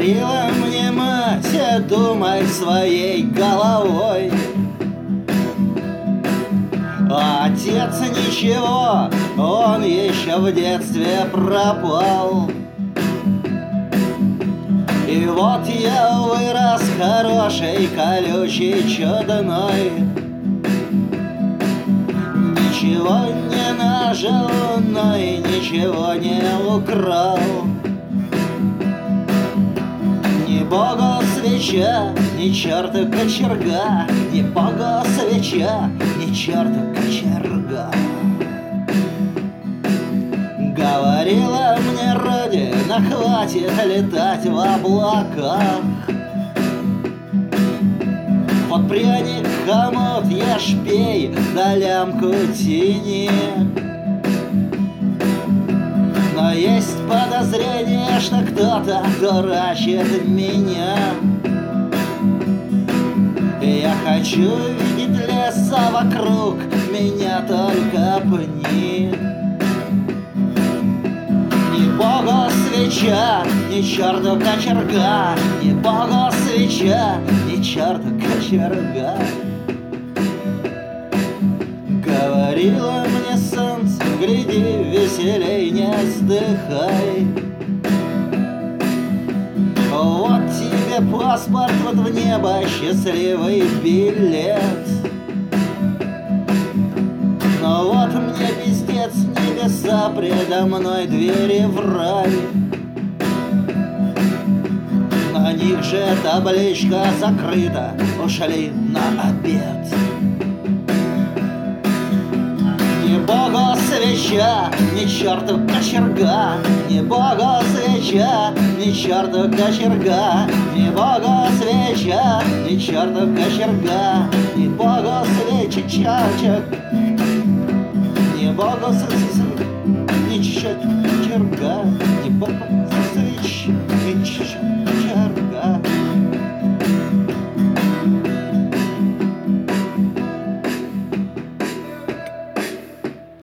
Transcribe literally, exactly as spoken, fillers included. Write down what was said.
Говорила мне мать, думай своей головой. А отец ничего, он еще в детстве пропал. И вот я вырос хороший, колючий, чудной. Ничего не нажил, но и ничего не украл. Ни богу свеча, ни черту кочерга, ни богу свеча, ни черту кочерга. Говорила мне родина, хватит летать в облаках. Вот пряник, хомут, ешь, пей, да лямку тяни. Но есть подозрение, что кто-то дурачит меня. Я хочу видеть леса вокруг, меня только пни. Ни богу свеча, ни черту кочерга, ни богу свеча, ни черту кочерга. Говорила мне солнце, гляди, веселей, не вздыхай. Вот тебе паспорт, вот в небо счастливый билет. Но вот мне пиздец, небеса, предо мной двери в рай. На них же табличка закрыта, ушли на обед. Ни богу свеча, ни черту кочерга, ни богу свеча, ни черту кочерга, ни богу свеча, ни черту кочерга, ни богу свеча, чачак, ни богу свеча, ни черту кочерга, ни богу свеча, ни черту.